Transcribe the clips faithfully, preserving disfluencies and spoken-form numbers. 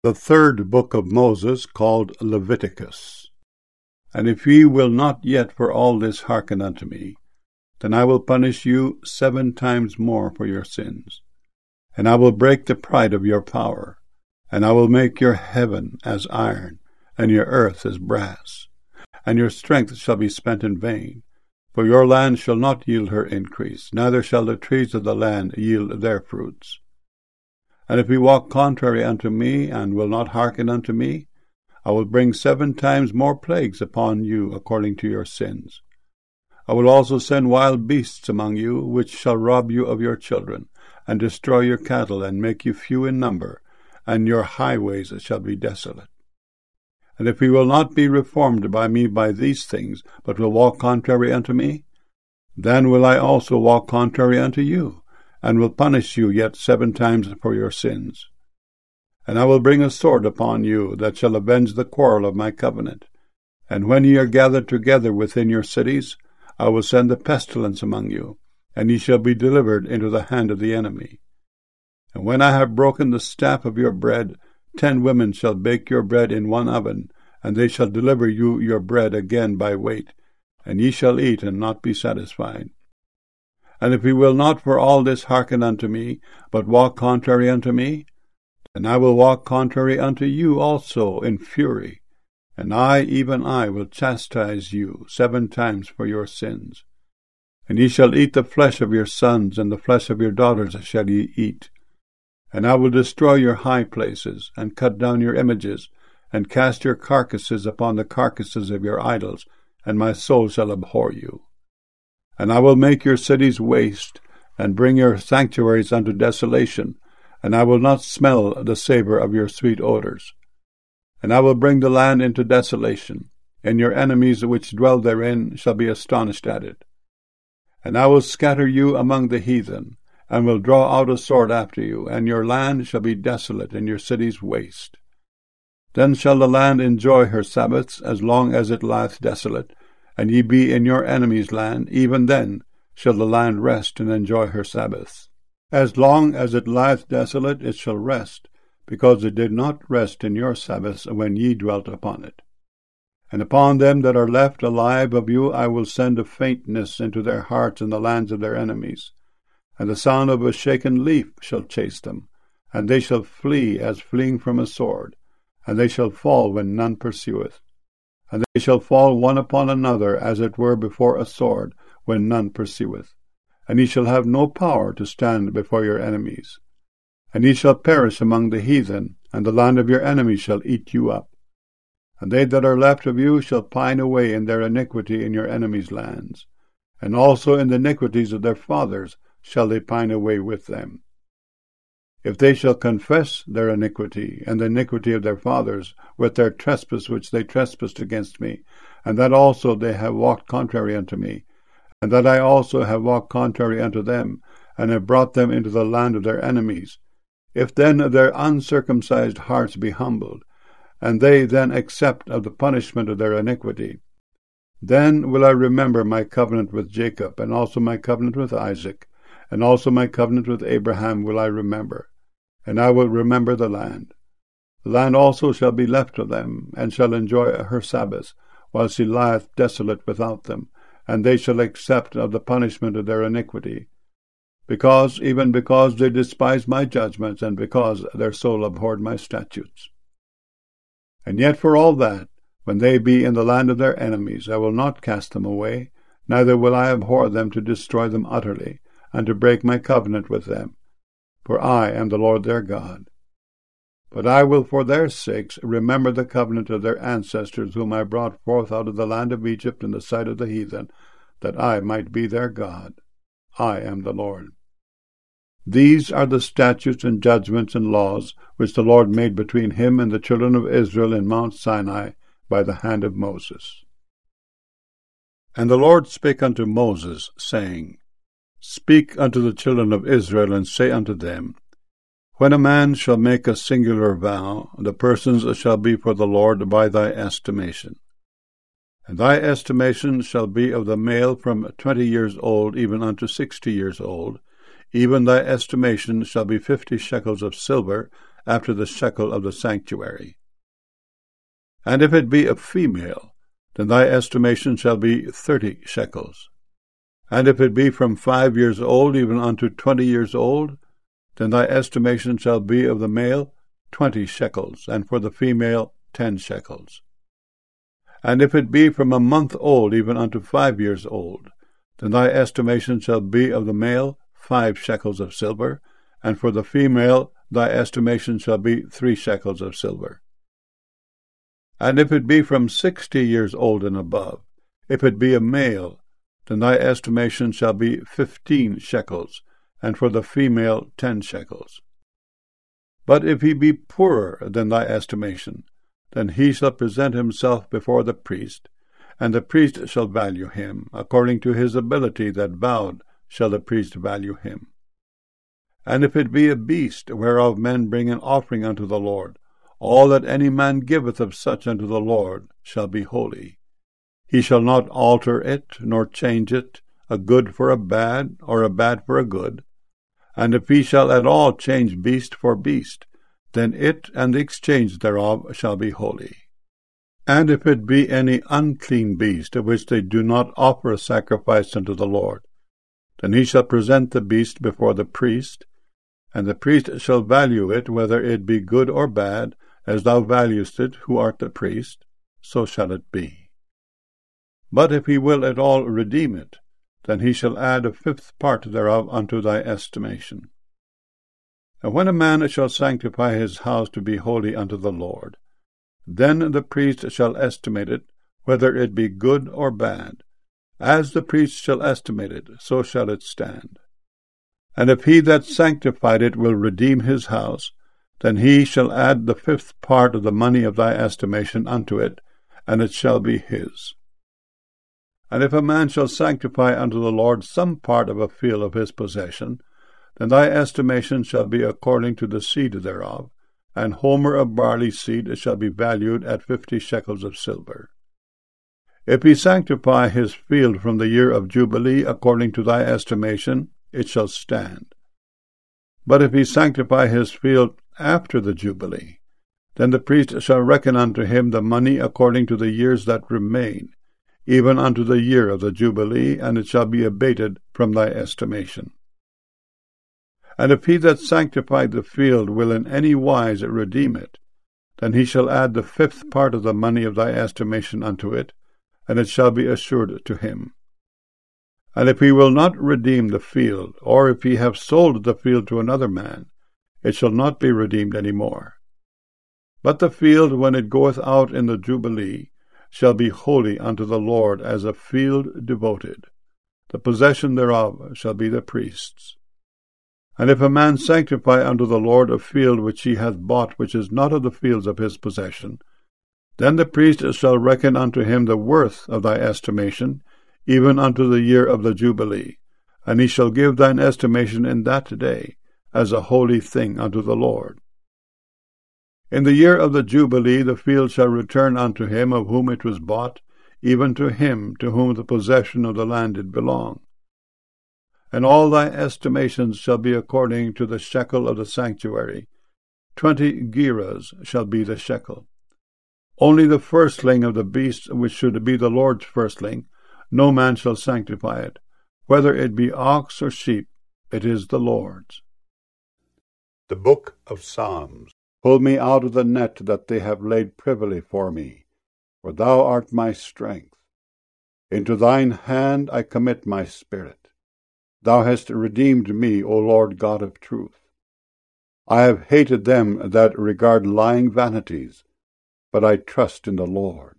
The third book of Moses, called Leviticus. And if ye will not yet for all this hearken unto me, then I will punish you seven times more for your sins. And I will break the pride of your power, and I will make your heaven as iron, and your earth as brass. And your strength shall be spent in vain, for your land shall not yield her increase, neither shall the trees of the land yield their fruits. And if ye walk contrary unto me, and will not hearken unto me, I will bring seven times more plagues upon you according to your sins. I will also send wild beasts among you, which shall rob you of your children, and destroy your cattle, and make you few in number, and your highways shall be desolate. And if ye will not be reformed by me by these things, but will walk contrary unto me, then will I also walk contrary unto you, and will punish you yet seven times for your sins. And I will bring a sword upon you, that shall avenge the quarrel of my covenant. And when ye are gathered together within your cities, I will send a pestilence among you, and ye shall be delivered into the hand of the enemy. And when I have broken the staff of your bread, ten women shall bake your bread in one oven, and they shall deliver you your bread again by weight, and ye shall eat and not be satisfied. And if ye will not for all this hearken unto me, but walk contrary unto me, then I will walk contrary unto you also in fury, and I, even I, will chastise you seven times for your sins. And ye shall eat the flesh of your sons, and the flesh of your daughters shall ye eat. And I will destroy your high places, and cut down your images, and cast your carcasses upon the carcasses of your idols, and my soul shall abhor you. And I will make your cities waste, and bring your sanctuaries unto desolation, and I will not smell the savour of your sweet odours. And I will bring the land into desolation, and your enemies which dwell therein shall be astonished at it. And I will scatter you among the heathen, and will draw out a sword after you, and your land shall be desolate, and your cities waste. Then shall the land enjoy her Sabbaths as long as it lieth desolate, and ye be in your enemy's land, even then shall the land rest and enjoy her Sabbaths. As long as it lieth desolate it shall rest, because it did not rest in your Sabbaths when ye dwelt upon it. And upon them that are left alive of you I will send a faintness into their hearts in the lands of their enemies, and the sound of a shaken leaf shall chase them, and they shall flee as fleeing from a sword, and they shall fall when none pursueth. And they shall fall one upon another, as it were before a sword, when none pursueth. And ye shall have no power to stand before your enemies. And ye shall perish among the heathen, and the land of your enemies shall eat you up. And they that are left of you shall pine away in their iniquity in your enemies' lands, and also in the iniquities of their fathers shall they pine away with them. If they shall confess their iniquity, and the iniquity of their fathers, with their trespass which they trespassed against me, and that also they have walked contrary unto me, and that I also have walked contrary unto them, and have brought them into the land of their enemies, if then their uncircumcised hearts be humbled, and they then accept of the punishment of their iniquity, then will I remember my covenant with Jacob, and also my covenant with Isaac, and also my covenant with Abraham will I remember, and I will remember the land. The land also shall be left of them, and shall enjoy her Sabbaths, while she lieth desolate without them, and they shall accept of the punishment of their iniquity, because, even because they despised my judgments, and because their soul abhorred my statutes. And yet for all that, when they be in the land of their enemies, I will not cast them away, neither will I abhor them to destroy them utterly, and to break my covenant with them. For I am the Lord their God. But I will for their sakes remember the covenant of their ancestors, whom I brought forth out of the land of Egypt in the sight of the heathen, that I might be their God. I am the Lord. These are the statutes and judgments and laws which the Lord made between him and the children of Israel in Mount Sinai by the hand of Moses. And the Lord spake unto Moses, saying, Speak unto the children of Israel, and say unto them, When a man shall make a singular vow, the persons shall be for the Lord by thy estimation. And thy estimation shall be of the male from twenty years old even unto sixty years old. Even thy estimation shall be fifty shekels of silver, after the shekel of the sanctuary. And if it be a female, then thy estimation shall be thirty shekels. And if it be from five years old even unto twenty years old, then thy estimation shall be of the male twenty shekels, and for the female ten shekels. And if it be from a month old even unto five years old, then thy estimation shall be of the male five shekels of silver, and for the female thy estimation shall be three shekels of silver. And if it be from sixty years old and above, if it be a male, then thy estimation shall be fifteen shekels, and for the female ten shekels. But if he be poorer than thy estimation, then he shall present himself before the priest, and the priest shall value him. According to his ability that vowed shall the priest value him. And if it be a beast, whereof men bring an offering unto the Lord, all that any man giveth of such unto the Lord shall be holy. He shall not alter it, nor change it, a good for a bad, or a bad for a good. And if he shall at all change beast for beast, then it and the exchange thereof shall be holy. And if it be any unclean beast, of which they do not offer a sacrifice unto the Lord, then he shall present the beast before the priest, and the priest shall value it, whether it be good or bad, as thou valuest it, who art the priest, so shall it be. But if he will at all redeem it, then he shall add a fifth part thereof unto thy estimation. And when a man shall sanctify his house to be holy unto the Lord, then the priest shall estimate it, whether it be good or bad. As the priest shall estimate it, so shall it stand. And if he that sanctified it will redeem his house, then he shall add the fifth part of the money of thy estimation unto it, and it shall be his. And if a man shall sanctify unto the Lord some part of a field of his possession, then thy estimation shall be according to the seed thereof, and homer of barley seed shall be valued at fifty shekels of silver. If he sanctify his field from the year of Jubilee according to thy estimation, it shall stand. But if he sanctify his field after the Jubilee, then the priest shall reckon unto him the money according to the years that remain, even unto the year of the Jubilee, and it shall be abated from thy estimation. And if he that sanctified the field will in any wise redeem it, then he shall add the fifth part of the money of thy estimation unto it, and it shall be assured to him. And if he will not redeem the field, or if he have sold the field to another man, it shall not be redeemed any more. But the field, when it goeth out in the Jubilee, shall be holy unto the Lord as a field devoted. The possession thereof shall be the priest's. And if a man sanctify unto the Lord a field which he hath bought, which is not of the fields of his possession, then the priest shall reckon unto him the worth of thy estimation, even unto the year of the Jubilee, and he shall give thine estimation in that day, as a holy thing unto the Lord. In the year of the Jubilee the field shall return unto him of whom it was bought, even to him to whom the possession of the land did belong. And all thy estimations shall be according to the shekel of the sanctuary. Twenty gerahs shall be the shekel. Only the firstling of the beast, which should be the Lord's firstling, no man shall sanctify it. Whether it be ox or sheep, it is the Lord's. The Book of Psalms. Pull me out of the net that they have laid privily for me, for thou art my strength. Into thine hand I commit my spirit. Thou hast redeemed me, O Lord God of truth. I have hated them that regard lying vanities, but I trust in the Lord.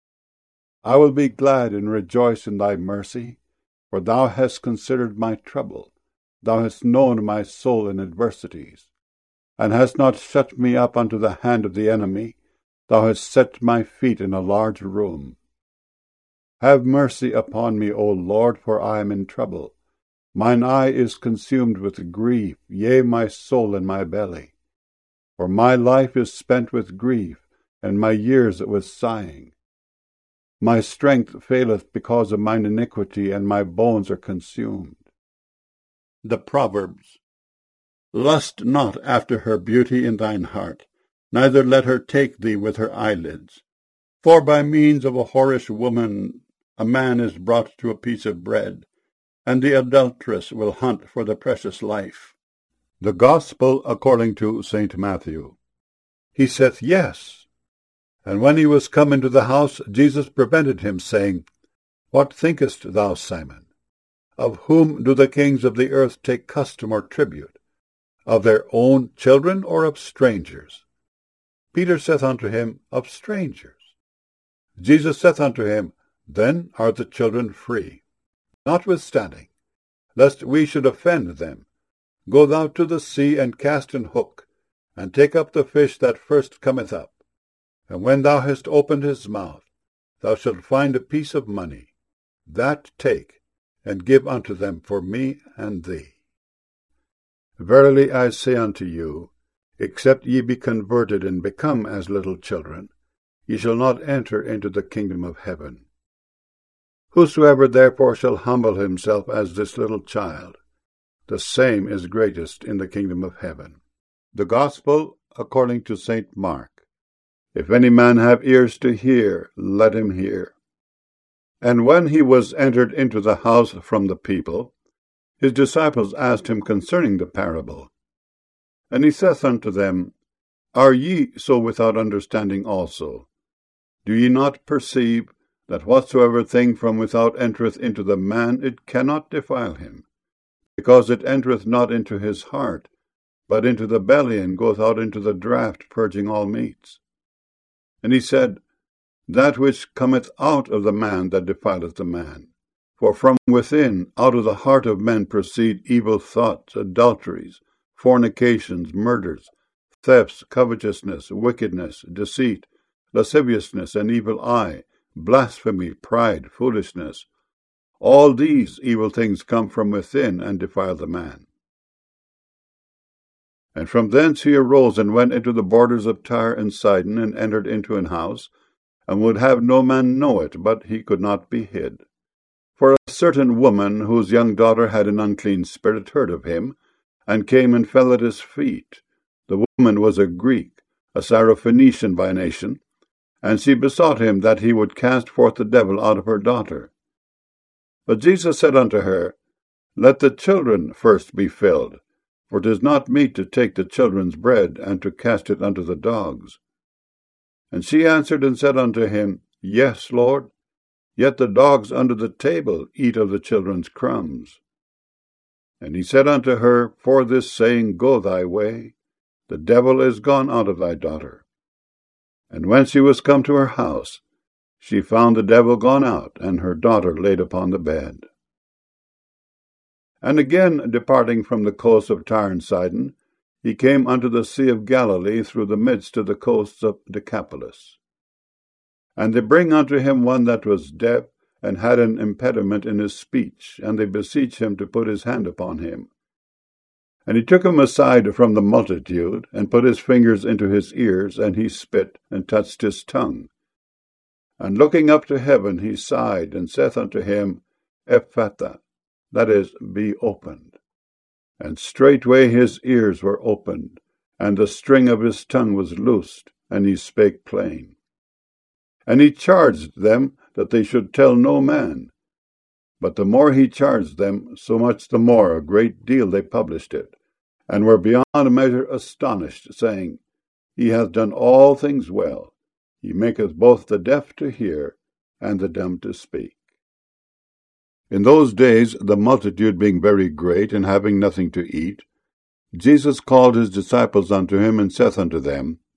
I will be glad and rejoice in thy mercy, for thou hast considered my trouble. Thou hast known my soul in adversities, and hast not shut me up unto the hand of the enemy. Thou hast set my feet in a large room. Have mercy upon me, O Lord, for I am in trouble. Mine eye is consumed with grief, yea, my soul in my belly. For my life is spent with grief, and my years with sighing. My strength faileth because of mine iniquity, and my bones are consumed. The Proverbs. Lust not after her beauty in thine heart, neither let her take thee with her eyelids. For by means of a whorish woman a man is brought to a piece of bread, and the adulteress will hunt for the precious life. The Gospel according to Saint Matthew. He saith, Yes. And when he was come into the house, Jesus prevented him, saying, What thinkest thou, Simon? Of whom do the kings of the earth take custom or tribute? Of their own children, or of strangers? Peter saith unto him, Of strangers. Jesus saith unto him, Then are the children free. Notwithstanding, lest we should offend them, go thou to the sea, and cast an hook, and take up the fish that first cometh up. And when thou hast opened his mouth, thou shalt find a piece of money. That take, and give unto them for me and thee. Verily I say unto you, except ye be converted and become as little children, ye shall not enter into the kingdom of heaven. Whosoever therefore shall humble himself as this little child, the same is greatest in the kingdom of heaven. The Gospel according to Saint Mark. If any man have ears to hear, let him hear. And when he was entered into the house from the people, his disciples asked him concerning the parable. And he saith unto them, Are ye so without understanding also? Do ye not perceive that whatsoever thing from without entereth into the man, it cannot defile him, because it entereth not into his heart, but into the belly, and goeth out into the draught, purging all meats? And he said, That which cometh out of the man, that defileth the man. For from within, out of the heart of men, proceed evil thoughts, adulteries, fornications, murders, thefts, covetousness, wickedness, deceit, lasciviousness, an evil eye, blasphemy, pride, foolishness. All these evil things come from within, and defile the man. And from thence he arose, and went into the borders of Tyre and Sidon, and entered into an house, and would have no man know it, but he could not be hid. For a certain woman, whose young daughter had an unclean spirit, heard of him, and came and fell at his feet. The woman was a Greek, a Syrophoenician by nation, and she besought him that he would cast forth the devil out of her daughter. But Jesus said unto her, Let the children first be filled, for it is not meet to take the children's bread, and to cast it unto the dogs. And she answered and said unto him, Yes, Lord, yet the dogs under the table eat of the children's crumbs. And he said unto her, For this saying, Go thy way, the devil is gone out of thy daughter. And when she was come to her house, she found the devil gone out, and her daughter laid upon the bed. And again, departing from the coast of Tyre and Sidon, he came unto the sea of Galilee through the midst of the coasts of Decapolis. And they bring unto him one that was deaf, and had an impediment in his speech, and they beseech him to put his hand upon him. And he took him aside from the multitude, and put his fingers into his ears, and he spit, and touched his tongue. And looking up to heaven, he sighed, and saith unto him, Ephphatha, that is, be opened. And straightway his ears were opened, and the string of his tongue was loosed, and he spake plain. And he charged them that they should tell no man. But the more he charged them, so much the more a great deal they published it, and were beyond measure astonished, saying, He hath done all things well. He maketh both the deaf to hear, and the dumb to speak. In those days, the multitude being very great, and having nothing to eat, Jesus called his disciples unto him, and saith unto them,